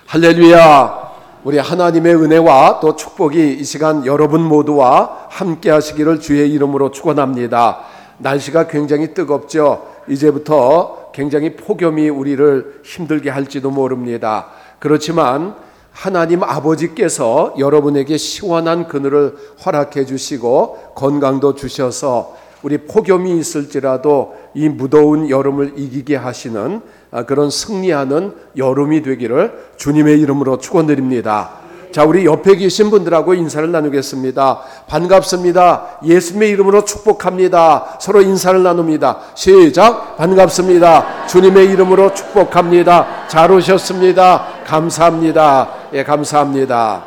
할렐루야. 우리 하나님의 은혜와 또 축복이 이 시간 여러분 모두와 함께 하시기를 주의 이름으로 축원합니다. 날씨가 굉장히 뜨겁죠. 이제부터 굉장히 폭염이 우리를 힘들게 할지도 모릅니다. 그렇지만 하나님 아버지께서 여러분에게 시원한 그늘을 허락해 주시고 건강도 주셔서 우리 폭염이 있을지라도 이 무더운 여름을 이기게 하시는 그런 승리하는 여름이 되기를 주님의 이름으로 축원드립니다. 자, 우리 옆에 계신 분들하고 인사를 나누겠습니다. 반갑습니다. 예수님의 이름으로 축복합니다. 서로 인사를 나눕니다. 시작. 반갑습니다. 주님의 이름으로 축복합니다. 잘 오셨습니다. 감사합니다. 예, 감사합니다.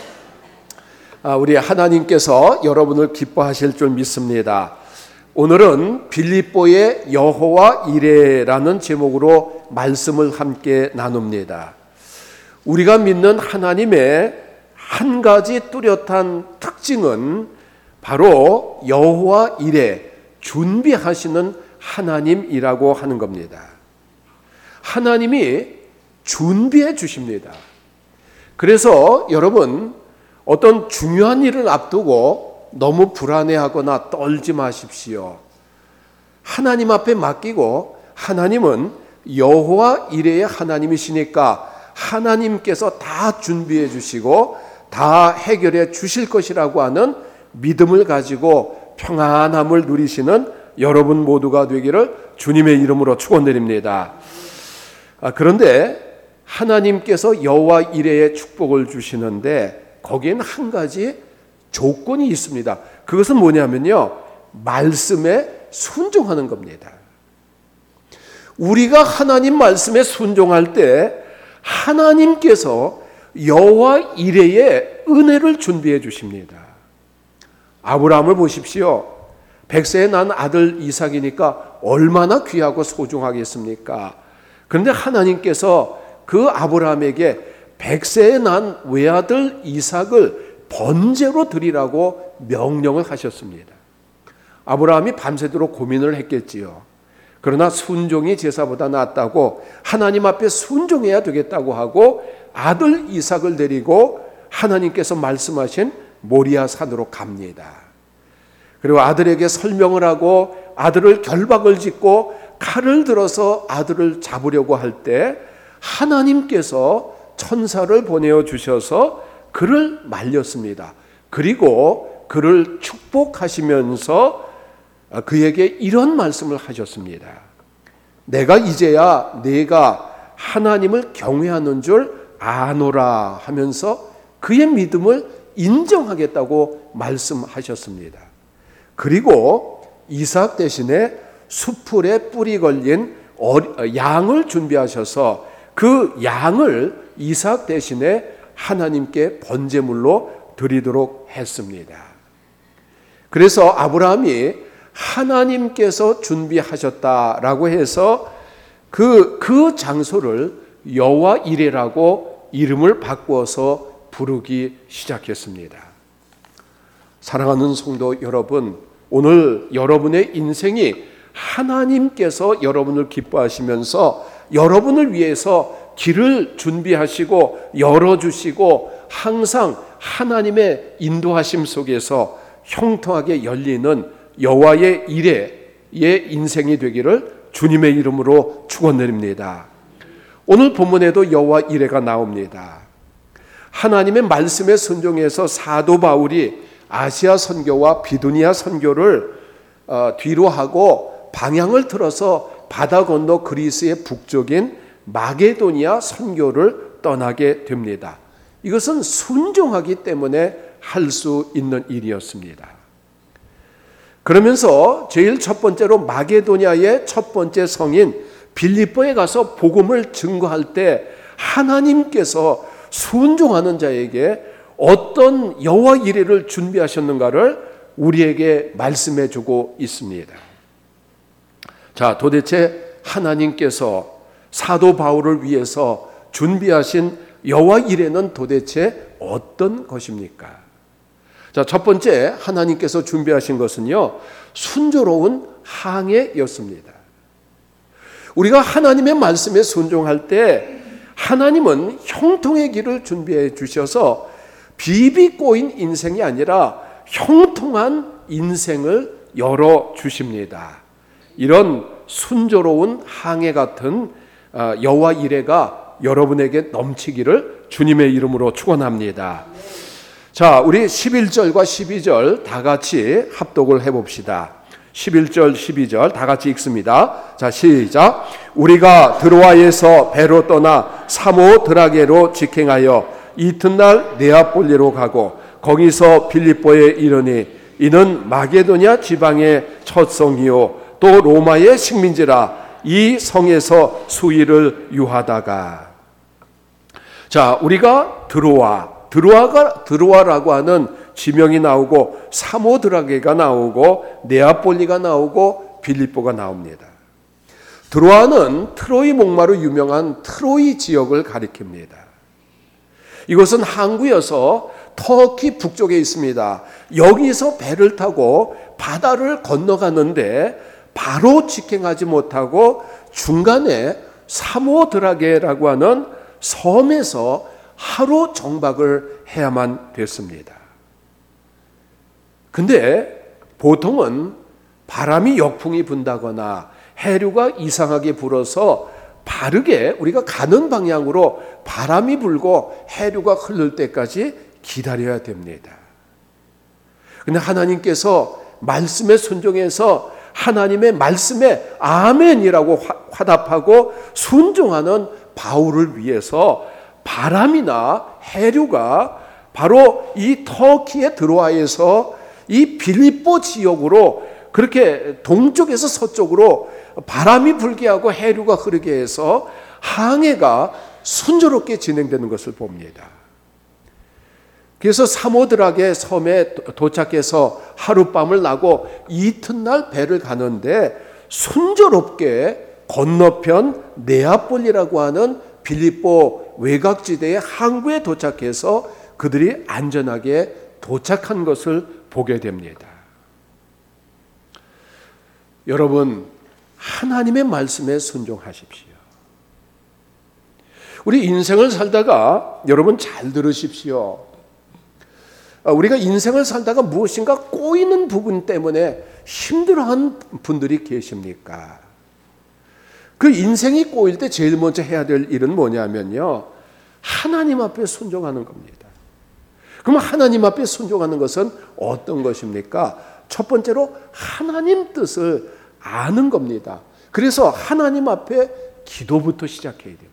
우리 하나님께서 여러분을 기뻐하실 줄 믿습니다. 오늘은 빌립보의 여호와 이레라는 제목으로 말씀을 함께 나눕니다. 우리가 믿는 하나님의 한 가지 뚜렷한 특징은 바로 여호와 이레, 준비하시는 하나님이라고 하는 겁니다. 하나님이 준비해 주십니다. 그래서 여러분, 어떤 중요한 일을 앞두고 너무 불안해하거나 떨지 마십시오. 하나님 앞에 맡기고, 하나님은 여호와 이레의 하나님이시니까 하나님께서 다 준비해 주시고 다 해결해 주실 것이라고 하는 믿음을 가지고 평안함을 누리시는 여러분 모두가 되기를 주님의 이름으로 축원드립니다. 그런데 하나님께서 여호와 이레의 축복을 주시는데 거기엔 한 가지 조건이 있습니다. 그것은 뭐냐면요, 말씀에 순종하는 겁니다. 우리가 하나님 말씀에 순종할 때 하나님께서 여호와 이레의 은혜를 준비해 주십니다. 아브라함을 보십시오. 100세에 난 아들 이삭이니까 얼마나 귀하고 소중하겠습니까? 그런데 하나님께서 그 아브라함에게 100세에 난 외아들 이삭을 번제로 드리라고 명령을 하셨습니다. 아브라함이 밤새도록 고민을 했겠지요. 그러나 순종이 제사보다 낫다고 하나님 앞에 순종해야 되겠다고 하고 아들 이삭을 데리고 하나님께서 말씀하신 모리아 산으로 갑니다. 그리고 아들에게 설명을 하고 아들을 결박을 짓고 칼을 들어서 아들을 잡으려고 할 때 하나님께서 천사를 보내어 주셔서 그를 말렸습니다. 그리고 그를 축복하시면서 그에게 이런 말씀을 하셨습니다. 내가 이제야 네가 하나님을 경외하는 줄 아노라 하면서 그의 믿음을 인정하겠다고 말씀하셨습니다. 그리고 이삭 대신에 수풀에 뿔이 걸린 양을 준비하셔서 그 양을 이삭 대신에 하나님께 번제물로 드리도록 했습니다. 그래서 아브라함이 하나님께서 준비하셨다라고 해서 그 장소를 여호와 이레라고 이름을 바꾸어서 부르기 시작했습니다. 사랑하는 성도 여러분, 오늘 여러분의 인생이 하나님께서 여러분을 기뻐하시면서 여러분을 위해서 길을 준비하시고 열어주시고 항상 하나님의 인도하심 속에서 형통하게 열리는 여호와의 이레의 인생이 되기를 주님의 이름으로 축원드립니다. 오늘 본문에도 여호와 이레가 나옵니다. 하나님의 말씀에 순종해서 사도 바울이 아시아 선교와 비두니아 선교를 뒤로 하고 방향을 틀어서 바다 건너 그리스의 북쪽인 마게도니아 선교를 떠나게 됩니다. 이것은 순종하기 때문에 할 수 있는 일이었습니다. 그러면서 제일 첫 번째로 마게도니아의 첫 번째 성인 빌립보에 가서 복음을 증거할 때 하나님께서 순종하는 자에게 어떤 여호와 이레를 준비하셨는가를 우리에게 말씀해 주고 있습니다. 자, 도대체 하나님께서 사도 바울을 위해서 준비하신 여호와 이레는 도대체 어떤 것입니까? 자, 첫 번째 하나님께서 준비하신 것은요, 순조로운 항해였습니다. 우리가 하나님의 말씀에 순종할 때 하나님은 형통의 길을 준비해 주셔서 비비 꼬인 인생이 아니라 형통한 인생을 열어 주십니다. 이런 순조로운 항해 같은 여호와 이레가 여러분에게 넘치기를 주님의 이름으로 축원합니다. 자, 우리 11절과 12절 다 같이 합독을 해봅시다. 11절, 12절 다 같이 읽습니다. 자, 시작. 우리가 드로아에서 배로 떠나 사모드라게로 직행하여 이튿날 네아폴리로 가고 거기서 빌립보에 이르니 이는 마게도냐 지방의 첫 성이요 또 로마의 식민지라 이 성에서 수일을 유하다가. 자, 우리가 드로아라고 하는 지명이 나오고 사모드라게가 나오고 네아폴리가 나오고 빌립보가 나옵니다. 드로아는 트로이 목마로 유명한 트로이 지역을 가리킵니다. 이것은 항구여서 터키 북쪽에 있습니다. 여기서 배를 타고 바다를 건너가는데 바로 직행하지 못하고 중간에 사모드라게라고 하는 섬에서 하루 정박을 해야만 됐습니다. 근데 보통은 바람이 역풍이 분다거나 해류가 이상하게 불어서 바르게 우리가 가는 방향으로 바람이 불고 해류가 흐를 때까지 기다려야 됩니다. 근데 하나님께서 말씀에 순종해서 하나님의 말씀에 아멘이라고 화답하고 순종하는 바울을 위해서 바람이나 해류가 바로 이 터키의 드로아에서 이 빌립보 지역으로 그렇게 동쪽에서 서쪽으로 바람이 불게 하고 해류가 흐르게 해서 항해가 순조롭게 진행되는 것을 봅니다. 그래서 사모드라게 섬에 도착해서 하룻밤을 나고 이튿날 배를 가는데 순조롭게 건너편 네아폴리라고 하는 빌립보 외곽지대의 항구에 도착해서 그들이 안전하게 도착한 것을 보게 됩니다. 여러분, 하나님의 말씀에 순종하십시오. 우리 인생을 살다가 여러분 잘 들으십시오. 우리가 인생을 살다가 무엇인가 꼬이는 부분 때문에 힘들어하는 분들이 계십니까? 그 인생이 꼬일 때 제일 먼저 해야 될 일은 뭐냐면요, 하나님 앞에 순종하는 겁니다. 그럼 하나님 앞에 순종하는 것은 어떤 것입니까? 첫 번째로 하나님 뜻을 아는 겁니다. 그래서 하나님 앞에 기도부터 시작해야 됩니다.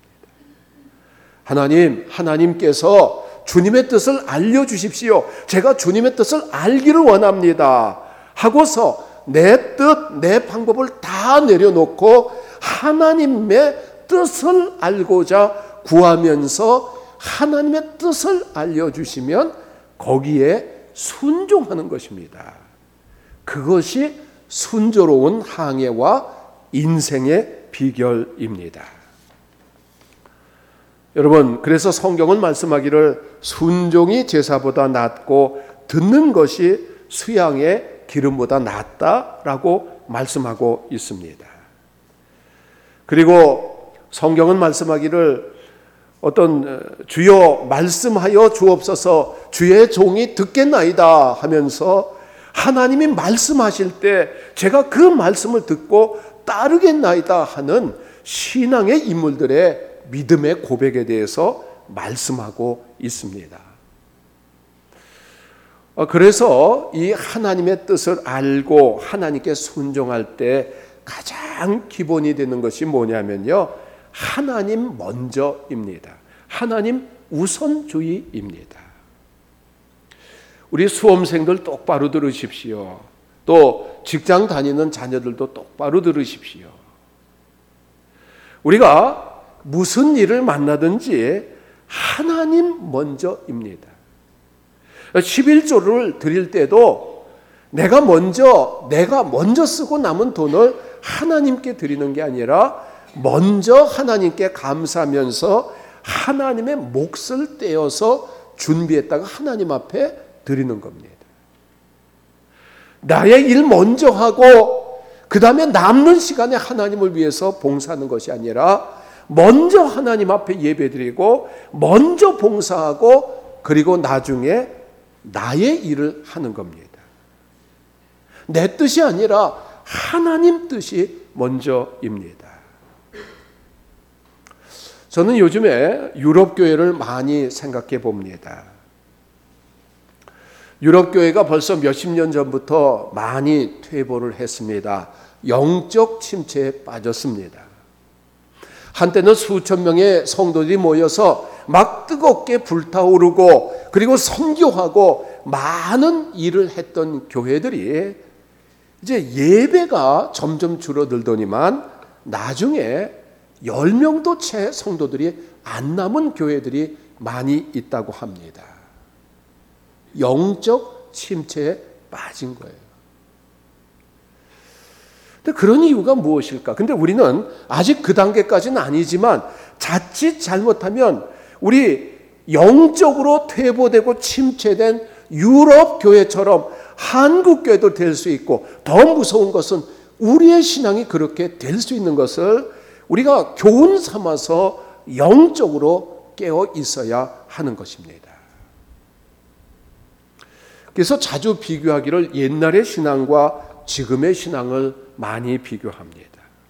하나님께서 주님의 뜻을 알려주십시오. 제가 주님의 뜻을 알기를 원합니다. 하고서 내 뜻, 내 방법을 다 내려놓고 하나님의 뜻을 알고자 구하면서 하나님의 뜻을 알려주시면 거기에 순종하는 것입니다. 그것이 순조로운 항해와 인생의 비결입니다. 여러분, 그래서 성경은 말씀하기를 순종이 제사보다 낫고 듣는 것이 수양의 기름보다 낫다라고 말씀하고 있습니다. 그리고 성경은 말씀하기를 어떤 주여 말씀하여 주옵소서 주의 종이 듣겠나이다 하면서 하나님이 말씀하실 때 제가 그 말씀을 듣고 따르겠나이다 하는 신앙의 인물들의 믿음의 고백에 대해서 말씀하고 있습니다. 그래서 이 하나님의 뜻을 알고 하나님께 순종할 때 가장 기본이 되는 것이 뭐냐면요, 하나님 먼저입니다. 하나님 우선주의입니다. 우리 수험생들 똑바로 들으십시오. 또 직장 다니는 자녀들도 똑바로 들으십시오. 우리가 무슨 일을 만나든지 하나님 먼저입니다. 11조를 드릴 때도 내가 먼저 쓰고 남은 돈을 하나님께 드리는 게 아니라 먼저 하나님께 감사하면서 하나님의 몫을 떼어서 준비했다가 하나님 앞에 드리는 겁니다. 나의 일 먼저 하고 그 다음에 남는 시간에 하나님을 위해서 봉사하는 것이 아니라 먼저 하나님 앞에 예배드리고 먼저 봉사하고 그리고 나중에 나의 일을 하는 겁니다. 내 뜻이 아니라 하나님 뜻이 먼저입니다. 저는 요즘에 유럽 교회를 많이 생각해 봅니다. 유럽 교회가 벌써 몇십 년 전부터 많이 퇴보를 했습니다. 영적 침체에 빠졌습니다. 한때는 수천 명의 성도들이 모여서 막 뜨겁게 불타오르고 그리고 선교하고 많은 일을 했던 교회들이 이제 예배가 점점 줄어들더니만 나중에 10명도 채 성도들이 안 남은 교회들이 많이 있다고 합니다. 영적 침체에 빠진 거예요. 근데 그런 이유가 무엇일까? 근데 우리는 아직 그 단계까지는 아니지만 자칫 잘못하면 우리 영적으로 퇴보되고 침체된 유럽 교회처럼 한국 교회도 될 수 있고 더 무서운 것은 우리의 신앙이 그렇게 될 수 있는 것을 우리가 교훈 삼아서 영적으로 깨어 있어야 하는 것입니다. 그래서 자주 비교하기를 옛날의 신앙과 지금의 신앙을 많이 비교합니다.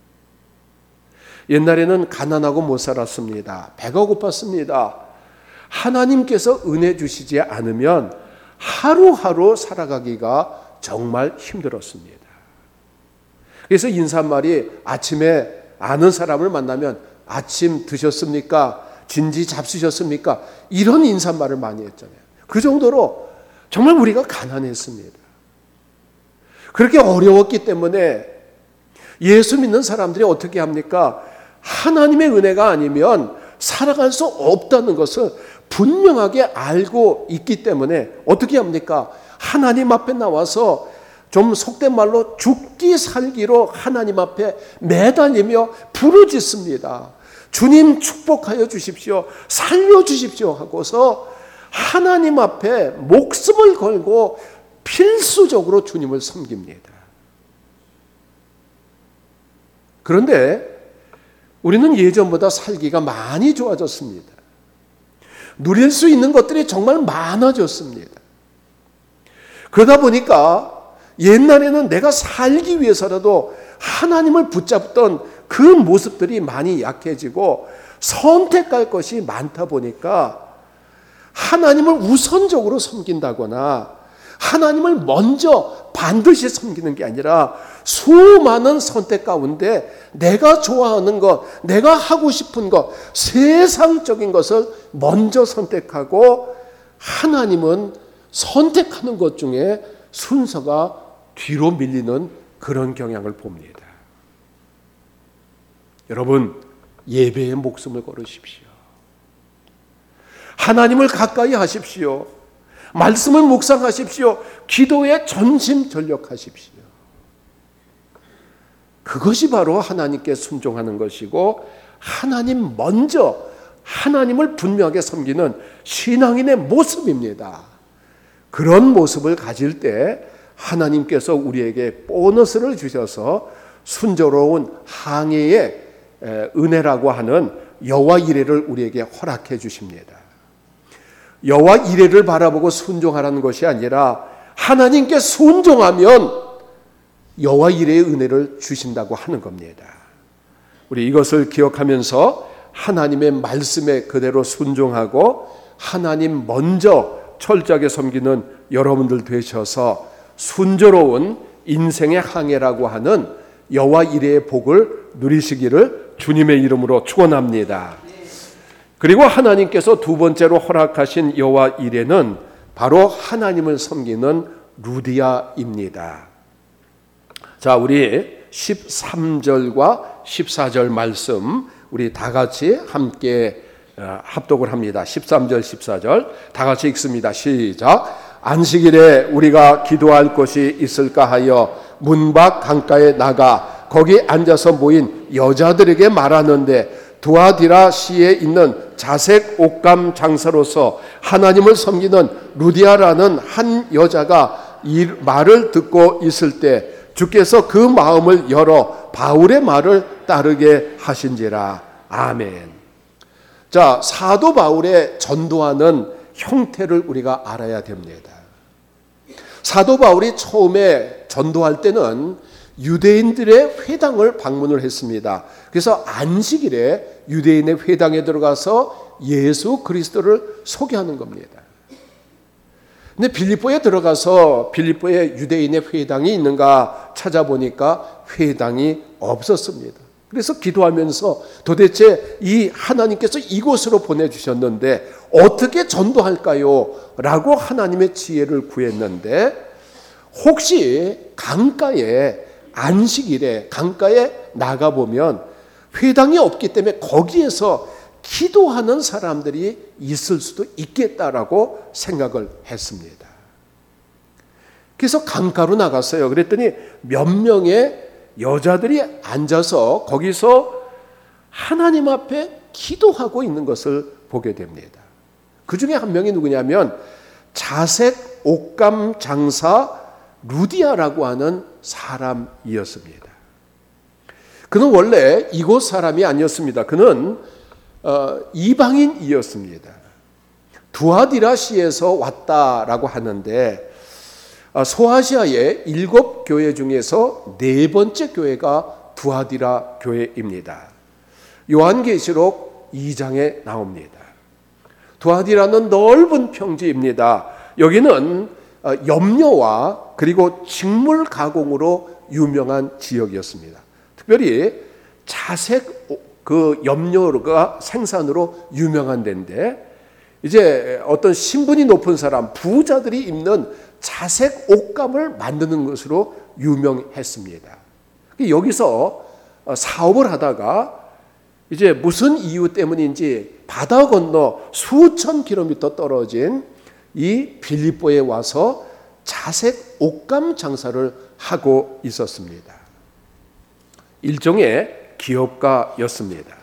옛날에는 가난하고 못 살았습니다. 배가 고팠습니다. 하나님께서 은혜 주시지 않으면 하루하루 살아가기가 정말 힘들었습니다. 그래서 인사말이 아침에 아는 사람을 만나면 아침 드셨습니까? 진지 잡수셨습니까? 이런 인사말을 많이 했잖아요. 그 정도로 정말 우리가 가난했습니다. 그렇게 어려웠기 때문에 예수 믿는 사람들이 어떻게 합니까? 하나님의 은혜가 아니면 살아갈 수 없다는 것을 분명하게 알고 있기 때문에 어떻게 합니까? 하나님 앞에 나와서 좀 속된 말로 죽기 살기로 하나님 앞에 매달리며 부르짖습니다. 주님 축복하여 주십시오. 살려주십시오 하고서 하나님 앞에 목숨을 걸고 필수적으로 주님을 섬깁니다. 그런데 우리는 예전보다 살기가 많이 좋아졌습니다. 누릴 수 있는 것들이 정말 많아졌습니다. 그러다 보니까 옛날에는 내가 살기 위해서라도 하나님을 붙잡던 그 모습들이 많이 약해지고 선택할 것이 많다 보니까 하나님을 우선적으로 섬긴다거나 하나님을 먼저 반드시 섬기는 게 아니라 수많은 선택 가운데 내가 좋아하는 것, 내가 하고 싶은 것, 세상적인 것을 먼저 선택하고 하나님은 선택하는 것 중에 순서가 뒤로 밀리는 그런 경향을 봅니다. 여러분, 예배에 목숨을 걸으십시오. 하나님을 가까이 하십시오. 말씀을 묵상하십시오. 기도에 전심전력하십시오. 그것이 바로 하나님께 순종하는 것이고 하나님 먼저 하나님을 분명하게 섬기는 신앙인의 모습입니다. 그런 모습을 가질 때 하나님께서 우리에게 보너스를 주셔서 순조로운 항해의 은혜라고 하는 여호와 이레를 우리에게 허락해 주십니다. 여호와 이레를 바라보고 순종하라는 것이 아니라 하나님께 순종하면 여호와 이레의 은혜를 주신다고 하는 겁니다. 우리 이것을 기억하면서 하나님의 말씀에 그대로 순종하고 하나님 먼저 철저하게 섬기는 여러분들 되셔서 순조로운 인생의 항해라고 하는 여호와 이레의 복을 누리시기를 주님의 이름으로 축원합니다. 그리고 하나님께서 두 번째로 허락하신 여호와 이레는 바로 하나님을 섬기는 루디아입니다. 자, 우리 13절과 14절 말씀 우리 다 같이 함께 합독을 합니다. 13절 14절 다 같이 읽습니다. 시작. 안식일에 우리가 기도할 곳이 있을까 하여 문 밖 강가에 나가 거기 앉아서 모인 여자들에게 말하는데 두아디라 시에 있는 자색 옷감 장사로서 하나님을 섬기는 루디아라는 한 여자가 이 말을 듣고 있을 때 주께서 그 마음을 열어 바울의 말을 따르게 하신지라. 아멘. 자, 사도 바울의 전도하는 형태를 우리가 알아야 됩니다. 사도 바울이 처음에 전도할 때는 유대인들의 회당을 방문을 했습니다. 그래서 안식일에 유대인의 회당에 들어가서 예수 그리스도를 소개하는 겁니다. 근데 빌립보에 들어가서 빌립보에 유대인의 회당이 있는가 찾아보니까 회당이 없었습니다. 그래서 기도하면서 도대체 이 하나님께서 이곳으로 보내주셨는데 어떻게 전도할까요? 라고 하나님의 지혜를 구했는데 혹시 강가에 안식일에 강가에 나가보면 회당이 없기 때문에 거기에서 기도하는 사람들이 있을 수도 있겠다라고 생각을 했습니다. 그래서 강가로 나갔어요. 그랬더니 몇 명의 여자들이 앉아서 거기서 하나님 앞에 기도하고 있는 것을 보게 됩니다. 그 중에 한 명이 누구냐면 자색 옷감 장사 루디아라고 하는 사람이었습니다. 그는 원래 이곳 사람이 아니었습니다. 그는 이방인이었습니다. 두아디라시에서 왔다라고 하는데 소아시아의 7교회 중에서 4번째 교회가 두아디라 교회입니다. 요한계시록 2장에 나옵니다. 두아디라는 넓은 평지입니다. 여기는 염료와 그리고 직물 가공으로 유명한 지역이었습니다. 특별히 자색 그 염료가 생산으로 유명한 데인데 이제 어떤 신분이 높은 사람, 부자들이 입는 자색 옷감을 만드는 것으로 유명했습니다. 여기서 사업을 하다가 이제 무슨 이유 때문인지 바다 건너 수천 킬로미터 떨어진 이 빌립보에 와서 자색 옷감 장사를 하고 있었습니다. 일종의 기업가였습니다.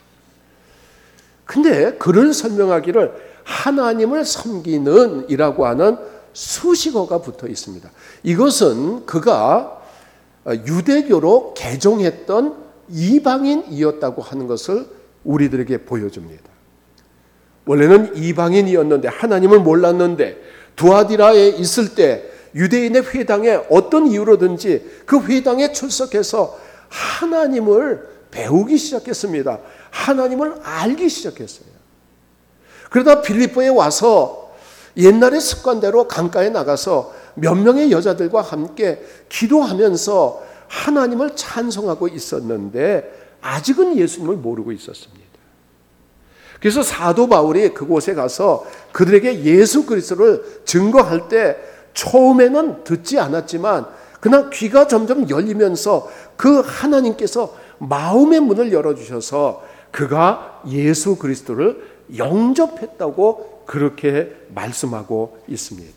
근데 그를 설명하기를 하나님을 섬기는 이라고 하는 수식어가 붙어 있습니다. 이것은 그가 유대교로 개종했던 이방인이었다고 하는 것을 우리들에게 보여줍니다. 원래는 이방인이었는데 하나님을 몰랐는데 두아디라에 있을 때 유대인의 회당에 어떤 이유로든지 그 회당에 출석해서 하나님을 배우기 시작했습니다. 하나님을 알기 시작했어요. 그러다 빌립보에 와서 옛날의 습관대로 강가에 나가서 몇 명의 여자들과 함께 기도하면서 하나님을 찬송하고 있었는데 아직은 예수님을 모르고 있었습니다. 그래서 사도 바울이 그곳에 가서 그들에게 예수 그리스도를 증거할 때 처음에는 듣지 않았지만 그냥 귀가 점점 열리면서 그 하나님께서 마음의 문을 열어주셔서 그가 예수 그리스도를 영접했다고 그렇게 말씀하고 있습니다.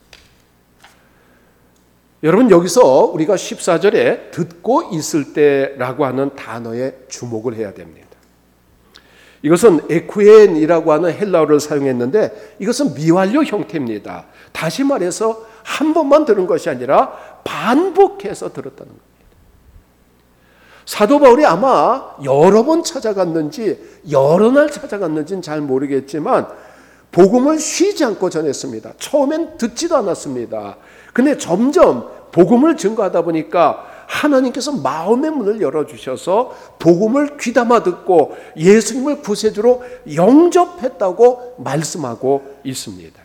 여러분 여기서 우리가 14절에 듣고 있을 때라고 하는 단어에 주목을 해야 됩니다. 이것은 에쿠엔이라고 하는 헬라어를 사용했는데 이것은 미완료 형태입니다. 다시 말해서 한 번만 들은 것이 아니라 반복해서 들었다는 겁니다. 사도 바울이 아마 여러 번 찾아갔는지 여러 날 찾아갔는지는 잘 모르겠지만 복음을 쉬지 않고 전했습니다. 처음엔 듣지도 않았습니다. 근데 점점 복음을 증거하다 보니까 하나님께서 마음의 문을 열어주셔서 복음을 귀담아 듣고 예수님을 구세주로 영접했다고 말씀하고 있습니다.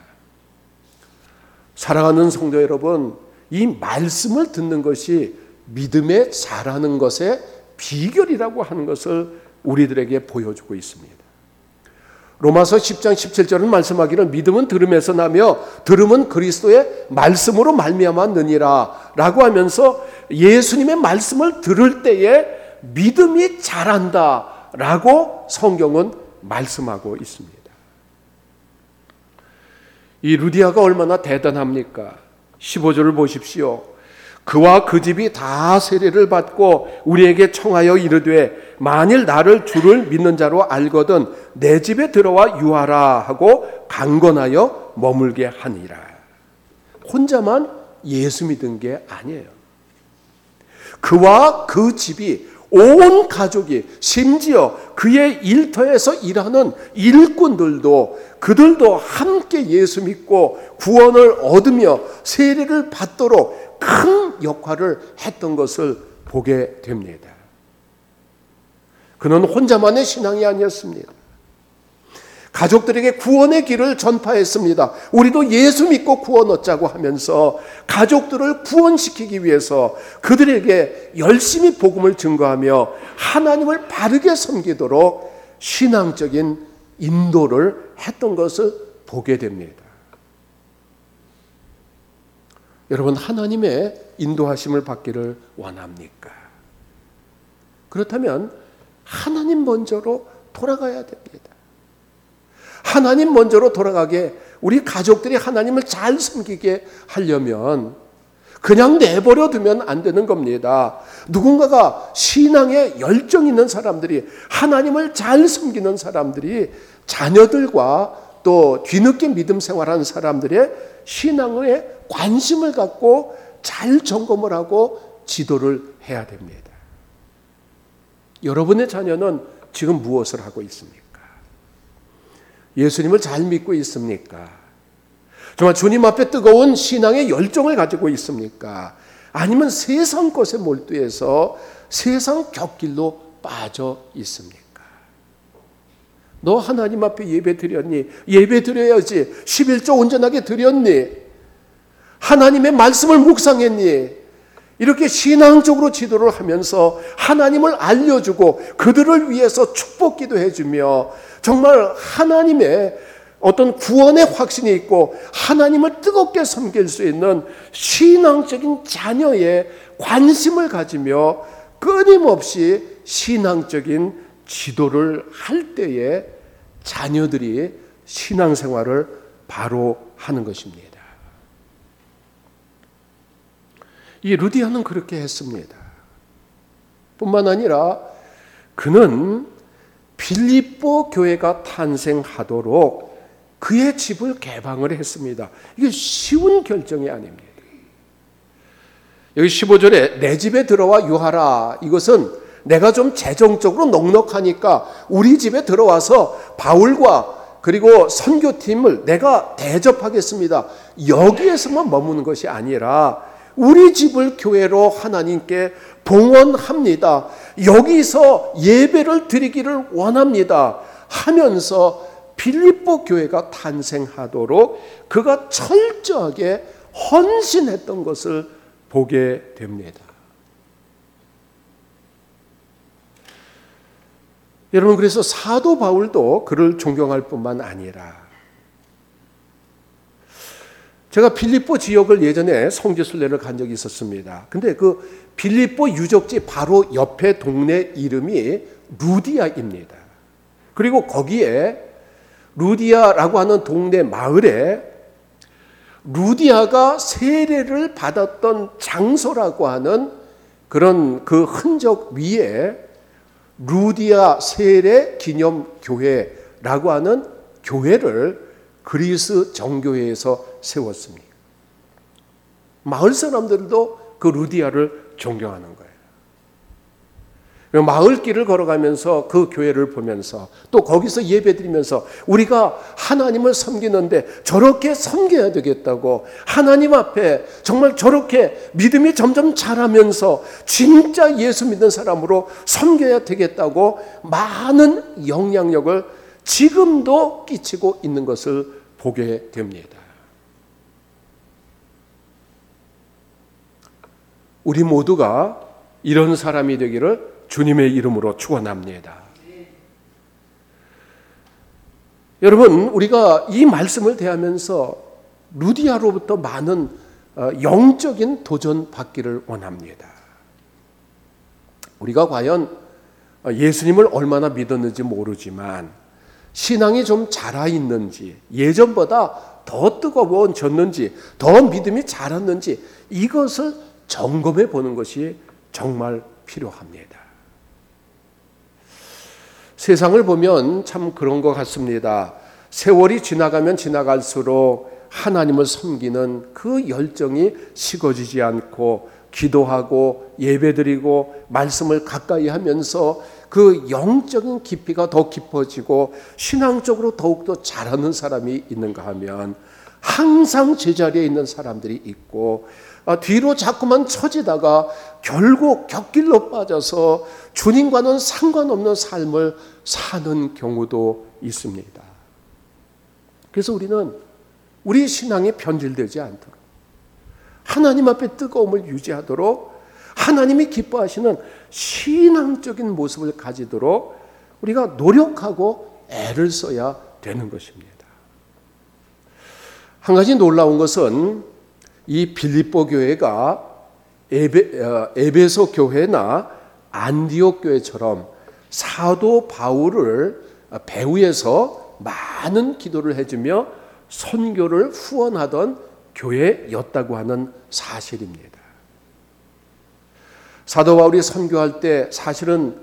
사랑하는 성도 여러분, 이 말씀을 듣는 것이 믿음에 자라는 것의 비결이라고 하는 것을 우리들에게 보여주고 있습니다. 로마서 10장 17절은 말씀하기를 믿음은 들음에서 나며 들음은 그리스도의 말씀으로 말미암아 느니라 라고 하면서 예수님의 말씀을 들을 때에 믿음이 자란다 라고 성경은 말씀하고 있습니다. 이 루디아가 얼마나 대단합니까? 15절을 보십시오. 그와 그 집이 다 세례를 받고 우리에게 청하여 이르되 만일 나를 주를 믿는 자로 알거든 내 집에 들어와 유하라 하고 강건하여 머물게 하니라. 혼자만 예수 믿은 게 아니에요. 그와 그 집이 온 가족이, 심지어 그의 일터에서 일하는 일꾼들도, 그들도 함께 예수 믿고 구원을 얻으며 세례를 받도록 큰 역할을 했던 것을 보게 됩니다. 그는 혼자만의 신앙이 아니었습니다. 가족들에게 구원의 길을 전파했습니다. 우리도 예수 믿고 구원 얻자고 하면서 가족들을 구원시키기 위해서 그들에게 열심히 복음을 증거하며 하나님을 바르게 섬기도록 신앙적인 인도를 했던 것을 보게 됩니다. 여러분, 하나님의 인도하심을 받기를 원합니까? 그렇다면 하나님 먼저로 돌아가야 됩니다. 하나님 먼저로 돌아가게, 우리 가족들이 하나님을 잘 섬기게 하려면 그냥 내버려 두면 안 되는 겁니다. 누군가가 신앙에 열정 있는 사람들이, 하나님을 잘 섬기는 사람들이 자녀들과 또 뒤늦게 믿음 생활하는 사람들의 신앙에 관심을 갖고 잘 점검을 하고 지도를 해야 됩니다. 여러분의 자녀는 지금 무엇을 하고 있습니까? 예수님을 잘 믿고 있습니까? 정말 주님 앞에 뜨거운 신앙의 열정을 가지고 있습니까? 아니면 세상 것에 몰두해서 세상 곁길로 빠져 있습니까? 너 하나님 앞에 예배 드렸니? 예배 드려야지. 11조 온전하게 드렸니? 하나님의 말씀을 묵상했니? 이렇게 신앙적으로 지도를 하면서 하나님을 알려주고 그들을 위해서 축복 기도해주며 정말 하나님의 어떤 구원의 확신이 있고 하나님을 뜨겁게 섬길 수 있는 신앙적인 자녀의 관심을 가지며 끊임없이 신앙적인 지도를 할 때에 자녀들이 신앙생활을 바로 하는 것입니다. 이 루디아는 그렇게 했습니다. 뿐만 아니라 그는 빌립보 교회가 탄생하도록 그의 집을 개방을 했습니다. 이게 쉬운 결정이 아닙니다. 여기 15절에 내 집에 들어와 유하라. 이것은 내가 좀 재정적으로 넉넉하니까 우리 집에 들어와서 바울과 그리고 선교팀을 내가 대접하겠습니다. 여기에서만 머무는 것이 아니라 우리 집을 교회로 하나님께 봉헌합니다. 여기서 예배를 드리기를 원합니다. 하면서 빌립보 교회가 탄생하도록 그가 철저하게 헌신했던 것을 보게 됩니다. 여러분, 그래서 사도 바울도 그를 존경할 뿐만 아니라 제가 빌립보 지역을 예전에 성지순례를 간 적이 있었습니다. 근데 그 빌립보 유적지 바로 옆에 동네 이름이 루디아입니다. 그리고 거기에 루디아라고 하는 동네 마을에 루디아가 세례를 받았던 장소라고 하는 그런 그 흔적 위에 루디아 세례 기념 교회라고 하는 교회를 그리스 정교회에서 세웠습니다. 마을 사람들도 그 루디아를 존경하는 거예요. 마을길을 걸어가면서 그 교회를 보면서 또 거기서 예배드리면서 우리가 하나님을 섬기는데 저렇게 섬겨야 되겠다고, 하나님 앞에 정말 저렇게 믿음이 점점 자라면서 진짜 예수 믿는 사람으로 섬겨야 되겠다고 많은 영향력을 지금도 끼치고 있는 것을 보게 됩니다. 우리 모두가 이런 사람이 되기를 주님의 이름으로 축원합니다. 여러분, 우리가 이 말씀을 대하면서 루디아로부터 많은 영적인 도전 받기를 원합니다. 우리가 과연 예수님을 얼마나 믿었는지 모르지만 신앙이 좀 자라있는지, 예전보다 더 뜨거워졌는지, 더 믿음이 자랐는지 이것을 점검해 보는 것이 정말 필요합니다. 세상을 보면 참 그런 것 같습니다. 세월이 지나가면 지나갈수록 하나님을 섬기는 그 열정이 식어지지 않고 기도하고 예배드리고 말씀을 가까이 하면서 그 영적인 깊이가 더 깊어지고 신앙적으로 더욱더 잘하는 사람이 있는가 하면 항상 제자리에 있는 사람들이 있고 뒤로 자꾸만 처지다가 결국 곁길로 빠져서 주님과는 상관없는 삶을 사는 경우도 있습니다. 그래서 우리는 우리 신앙이 변질되지 않도록 하나님 앞에 뜨거움을 유지하도록 하나님이 기뻐하시는 신앙적인 모습을 가지도록 우리가 노력하고 애를 써야 되는 것입니다. 한 가지 놀라운 것은 이 빌립보 교회가 에베소 교회나 안디옥 교회처럼 사도 바울을 배후에서 많은 기도를 해주며 선교를 후원하던 교회였다고 하는 사실입니다. 사도 바울이 선교할 때 사실은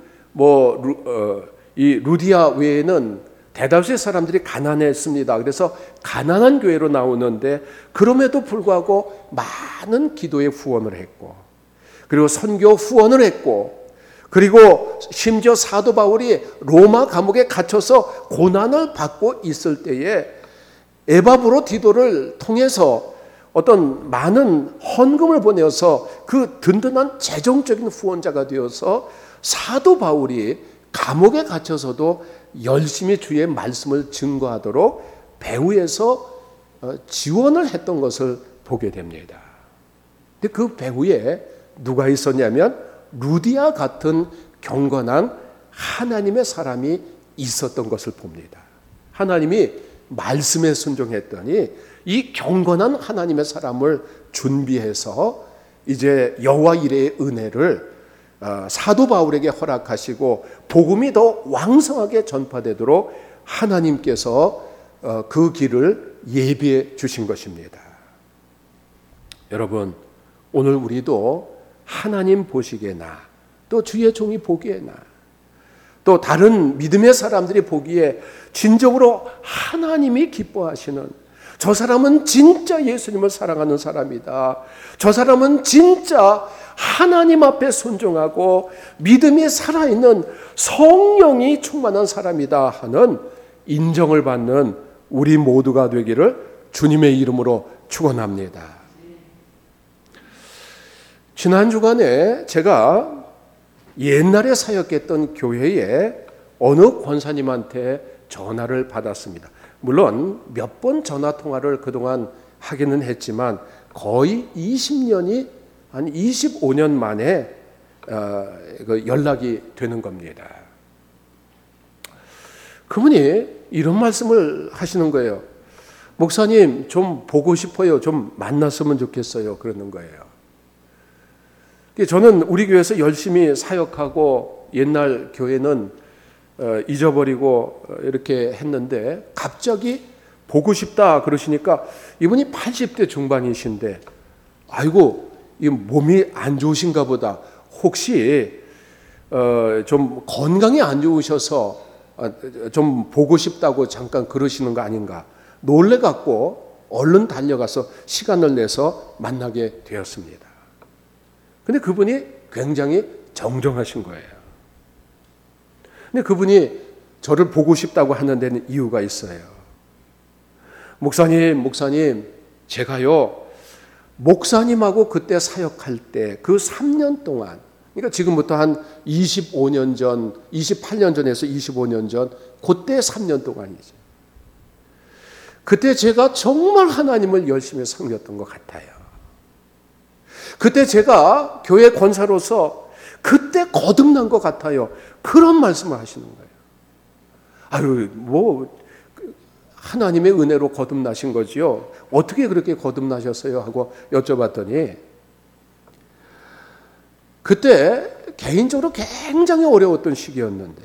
이 루디아 외에는 대다수의 사람들이 가난했습니다. 그래서 가난한 교회로 나오는데 그럼에도 불구하고 많은 기도에 후원을 했고 그리고 선교 후원을 했고 그리고 심지어 사도 바울이 로마 감옥에 갇혀서 고난을 받고 있을 때에 에바브로디도를 통해서 어떤 많은 헌금을 보내어서 그 든든한 재정적인 후원자가 되어서 사도 바울이 감옥에 갇혀서도 열심히 주의 말씀을 증거하도록 배후에서 지원을 했던 것을 보게 됩니다. 근데 그 배후에 누가 있었냐면 루디아 같은 경건한 하나님의 사람이 있었던 것을 봅니다. 하나님이 말씀에 순종했더니 이 경건한 하나님의 사람을 준비해서 이제 여호와 이레의 은혜를 사도 바울에게 허락하시고 복음이 더 왕성하게 전파되도록 하나님께서 그 길을 예비해 주신 것입니다. 여러분, 오늘 우리도 하나님 보시기에나 또 주의 종이 보기에나 또 다른 믿음의 사람들이 보기에 진정으로 하나님이 기뻐하시는 저 사람은 진짜 예수님을 사랑하는 사람이다. 저 사람은 진짜 하나님 앞에 순종하고 믿음이 살아있는 성령이 충만한 사람이다 하는 인정을 받는 우리 모두가 되기를 주님의 이름으로 축원합니다. 지난 주간에 제가 옛날에 사역했던 교회에 어느 권사님한테 전화를 받았습니다. 물론 몇 번 전화 통화를 그동안 하기는 했지만 거의 20년이 한 25년 만에 연락이 되는 겁니다. 그분이 이런 말씀을 하시는 거예요. 목사님 좀 보고 싶어요. 좀 만났으면 좋겠어요. 그러는 거예요. 저는 우리 교회에서 열심히 사역하고 옛날 교회는 잊어버리고 이렇게 했는데 갑자기 보고 싶다 그러시니까 이분이 80대 중반이신데 아이고 이 몸이 안 좋으신가 보다. 혹시 좀 건강이 안 좋으셔서 좀 보고 싶다고 잠깐 그러시는 거 아닌가 놀래갖고 얼른 달려가서 시간을 내서 만나게 되었습니다. 근데 그분이 굉장히 정정하신 거예요. 근데 그분이 저를 보고 싶다고 하는 데는 이유가 있어요. 목사님, 제가요, 목사님하고 그때 사역할 때 그 3년 동안, 그러니까 지금부터 한 25년 전, 28년 전에서 25년 전, 그때 3년 동안이죠. 그때 제가 정말 하나님을 열심히 섬겼던 것 같아요. 그때 제가 교회 권사로서 그때 거듭난 것 같아요. 그런 말씀을 하시는 거예요. 하나님의 은혜로 거듭나신 거지요. 어떻게 그렇게 거듭나셨어요? 하고 여쭤봤더니 그때 개인적으로 굉장히 어려웠던 시기였는데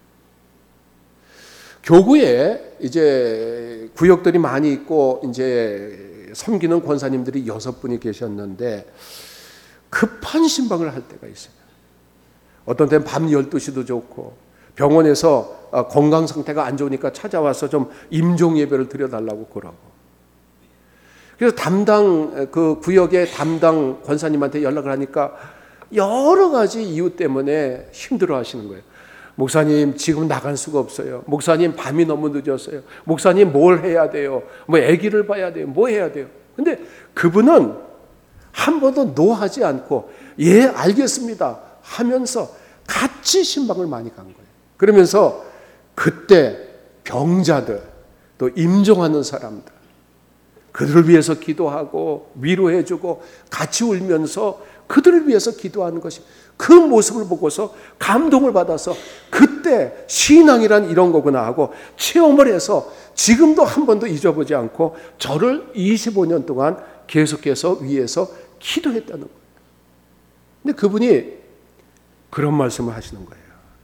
교구에 이제 구역들이 많이 있고 이제 섬기는 권사님들이 6분이 계셨는데 급한 신방을 할 때가 있어요. 어떤 때는 밤 12시도 좋고 병원에서 건강 상태가 안 좋으니까 찾아와서 좀 임종 예배를 드려달라고 그러고 그래서 그 구역의 담당 권사님한테 연락을 하니까 여러 가지 이유 때문에 힘들어 하시는 거예요. 목사님, 지금 나갈 수가 없어요. 목사님, 밤이 너무 늦었어요. 목사님, 뭘 해야 돼요? 뭐 아기를 봐야 돼요. 뭐 해야 돼요? 근데 그분은 한 번도 노하지 않고 예, 알겠습니다 하면서 같이 신방을 많이 간 거예요. 그러면서 그때 병자들, 또 임종하는 사람들, 그들을 위해서 기도하고 위로해주고 같이 울면서 그들을 위해서 기도하는 것이, 그 모습을 보고서 감동을 받아서 그때 신앙이란 이런 거구나 하고 체험을 해서 지금도 한 번도 잊어보지 않고 저를 25년 동안 계속해서 위해서 기도했다는 거예요. 근데 그분이 그런 말씀을 하시는 거예요.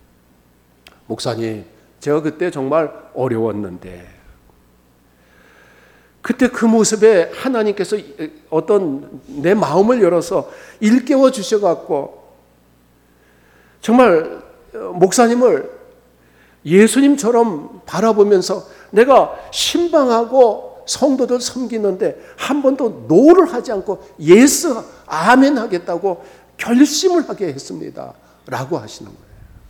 목사님, 제가 그때 정말 어려웠는데 그때 그 모습에 하나님께서 어떤 내 마음을 열어서 일깨워 주셔갖고 정말 목사님을 예수님처럼 바라보면서 내가 신방하고 성도들 섬기는데 한 번도 노를 하지 않고 예스, 아멘 하겠다고 결심을 하게 했습니다 라고 하시는 거예요.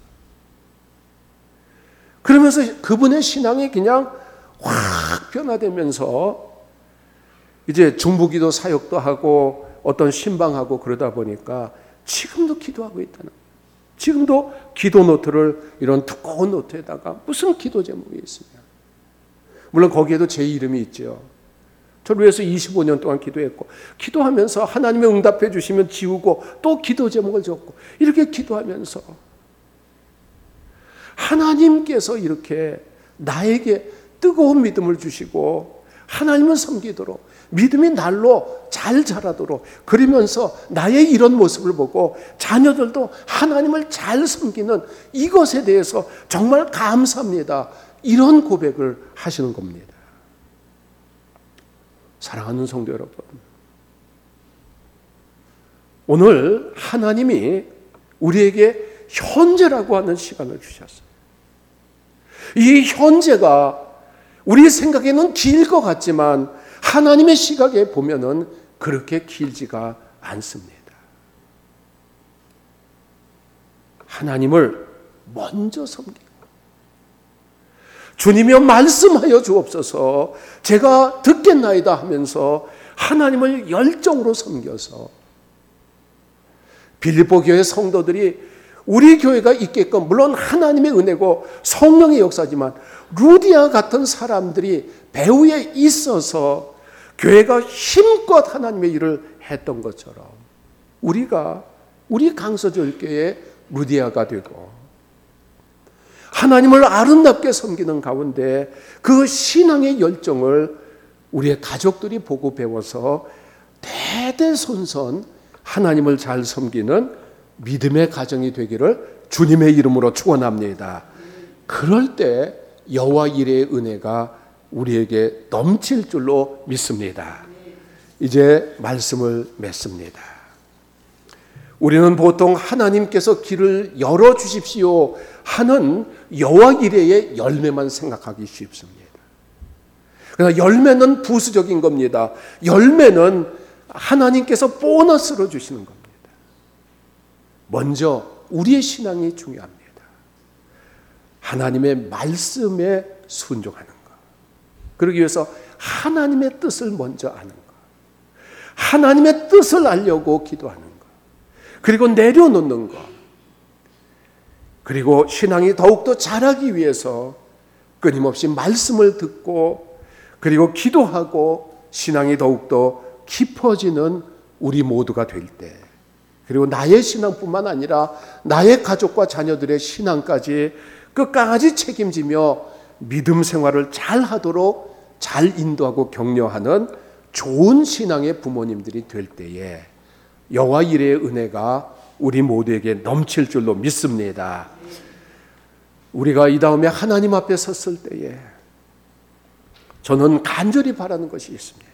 그러면서 그분의 신앙이 그냥 확 변화되면서 이제 중보기도 사역도 하고 어떤 신방하고 그러다 보니까 지금도 기도하고 있다는 거예요. 지금도 기도 노트를 이런 두꺼운 노트에다가 무슨 기도 제목이 있습니다. 물론 거기에도 제 이름이 있죠. 저를 위해서 25년 동안 기도했고 기도하면서 하나님의 응답해 주시면 지우고 또 기도 제목을 적고 이렇게 기도하면서 하나님께서 이렇게 나에게 뜨거운 믿음을 주시고 하나님을 섬기도록 믿음이 날로 잘 자라도록 그러면서 나의 이런 모습을 보고 자녀들도 하나님을 잘 섬기는 이것에 대해서 정말 감사합니다. 이런 고백을 하시는 겁니다. 사랑하는 성도 여러분, 오늘 하나님이 우리에게 현재라고 하는 시간을 주셨어요. 이 현재가 우리 생각에는 길 것 같지만 하나님의 시각에 보면은 그렇게 길지가 않습니다. 하나님을 먼저 섬기고 주님이여 말씀하여 주옵소서 제가 듣겠나이다 하면서 하나님을 열정으로 섬겨서 빌립보 교회 성도들이 우리 교회가 있게끔 물론 하나님의 은혜고 성령의 역사지만 루디아 같은 사람들이 배후에 있어서 교회가 힘껏 하나님의 일을 했던 것처럼 우리가 우리 강서절교회 루디아가 되고 하나님을 아름답게 섬기는 가운데 그 신앙의 열정을 우리의 가족들이 보고 배워서 대대손손 하나님을 잘 섬기는 믿음의 가정이 되기를 주님의 이름으로 축원합니다. 그럴 때 여호와 이레의 은혜가 우리에게 넘칠 줄로 믿습니다. 이제 말씀을 맺습니다. 우리는 보통 하나님께서 길을 열어주십시오 하는 여호와 이레의 열매만 생각하기 쉽습니다. 그러나 열매는 부수적인 겁니다. 열매는 하나님께서 보너스로 주시는 겁니다. 먼저 우리의 신앙이 중요합니다. 하나님의 말씀에 순종하는 것. 그러기 위해서 하나님의 뜻을 먼저 아는 것. 하나님의 뜻을 알려고 기도하는 것. 그리고 내려놓는 것. 그리고 신앙이 더욱더 자라기 위해서 끊임없이 말씀을 듣고 그리고 기도하고 신앙이 더욱더 깊어지는 우리 모두가 될 때 그리고 나의 신앙뿐만 아니라 나의 가족과 자녀들의 신앙까지 끝까지 책임지며 믿음 생활을 잘 하도록 잘 인도하고 격려하는 좋은 신앙의 부모님들이 될 때에 여호와 이레의 은혜가 우리 모두에게 넘칠 줄로 믿습니다. 우리가 이 다음에 하나님 앞에 섰을 때에 저는 간절히 바라는 것이 있습니다.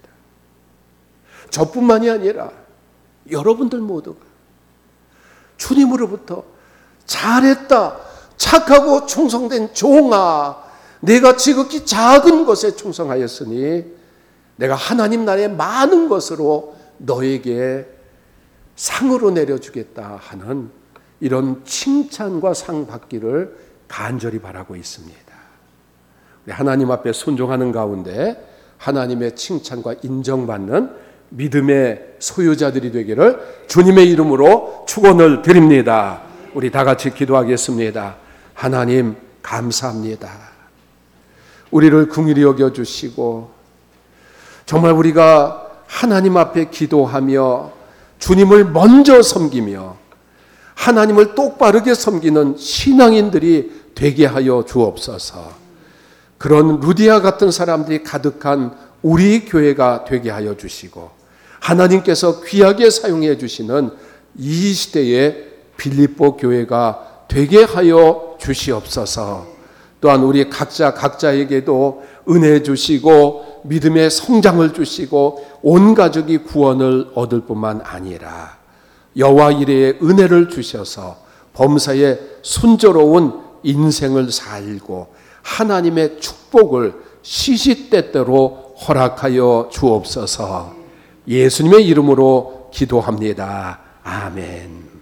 저뿐만이 아니라 여러분들 모두가 주님으로부터 잘했다, 착하고 충성된 종아, 내가 지극히 작은 것에 충성하였으니 내가 하나님 나라의 많은 것으로 너에게 상으로 내려주겠다 하는 이런 칭찬과 상 받기를 간절히 바라고 있습니다. 우리 하나님 앞에 순종하는 가운데 하나님의 칭찬과 인정받는 믿음의 소유자들이 되기를 주님의 이름으로 축원을 드립니다. 우리 다 같이 기도하겠습니다. 하나님 감사합니다. 우리를 긍휼히 여겨주시고 정말 우리가 하나님 앞에 기도하며 주님을 먼저 섬기며 하나님을 똑바르게 섬기는 신앙인들이 되게 하여 주옵소서. 그런 루디아 같은 사람들이 가득한 우리 교회가 되게 하여 주시고 하나님께서 귀하게 사용해 주시는 이 시대의 빌립보 교회가 되게 하여 주시옵소서. 또한 우리 각자에게도 은혜 주시고 믿음의 성장을 주시고 온 가족이 구원을 얻을 뿐만 아니라 여호와 이레의 은혜를 주셔서 범사에 순조로운 인생을 살고 하나님의 축복을 시시때때로 허락하여 주옵소서. 예수님의 이름으로 기도합니다. 아멘.